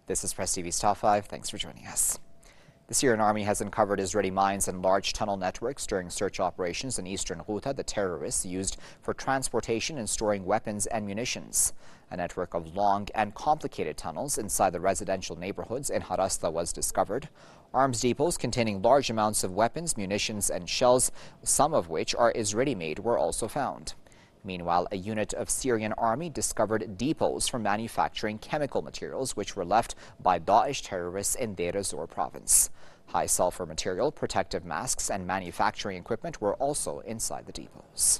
This is Press TV's Top 5. Thanks for joining us. The Syrian army has uncovered Israeli mines and large tunnel networks during search operations in eastern Ghouta the terrorists used for transportation and storing weapons and munitions. A network of long and complicated tunnels inside the residential neighborhoods in Harasta was discovered. Arms depots containing large amounts of weapons, munitions and shells, some of which are Israeli-made, were also found. Meanwhile, a unit of Syrian army discovered depots for manufacturing chemical materials which were left by Daesh terrorists in Deir ez-Zor province. High sulfur material, protective masks and manufacturing equipment were also inside the depots.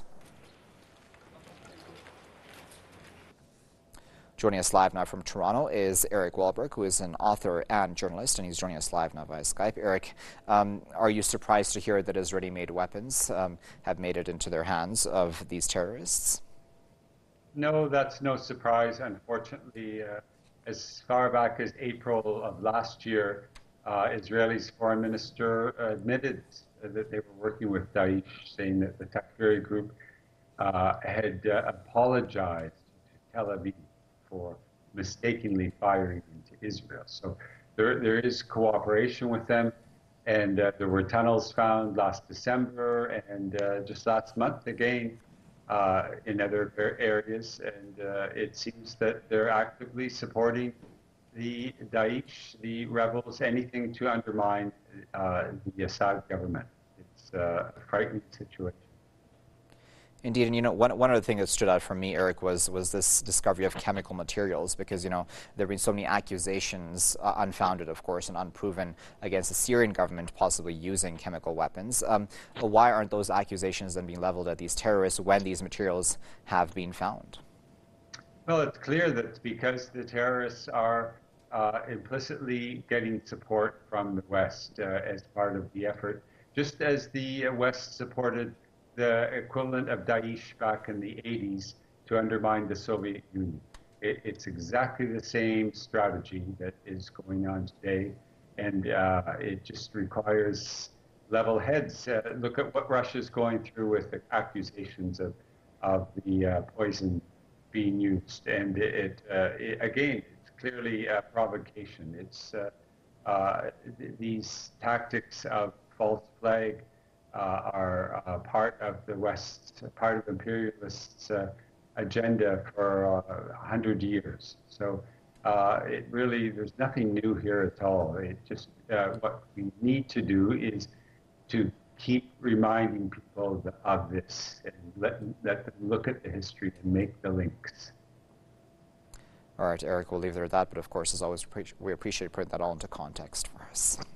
Joining us live now from Toronto is Eric Wahlberg, who is an author and journalist, and he's joining us live now via Skype. Eric, are you surprised to hear that Israeli-made weapons have made it into their hands of these terrorists? No, that's no surprise. Unfortunately, as far back as April of last year, Israel's foreign minister admitted that they were working with Daesh, saying that the Takfiri group had apologized to Tel Aviv for mistakenly firing into Israel. So there is cooperation with them, and there were tunnels found last December and just last month again in other areas, and it seems that they're actively supporting the Daesh, the rebels, anything to undermine the Assad government. It's a frightening situation. Indeed, and one other thing that stood out for me, Eric, was this discovery of chemical materials, because there have been so many accusations, unfounded of course and unproven, against the Syrian government possibly using chemical weapons. Why aren't those accusations then being leveled at these terrorists when these materials have been found? Well, it's clear that it's because the terrorists are implicitly getting support from the West as part of the effort, just as the West supported the equivalent of Daesh back in the 80s to undermine the Soviet Union. It's exactly the same strategy that is going on today, and it just requires level heads. Look at what Russia's going through with the accusations of the poison being used, and again, it's clearly a provocation. It's these tactics of false flag are part of the West, part of imperialists' agenda for 100 years. So it really, there's nothing new here at all. It just, what we need to do is to keep reminding people of this and let them look at the history and make the links. All right, Eric, we'll leave there at that, but of course, as always, we appreciate putting that all into context for us.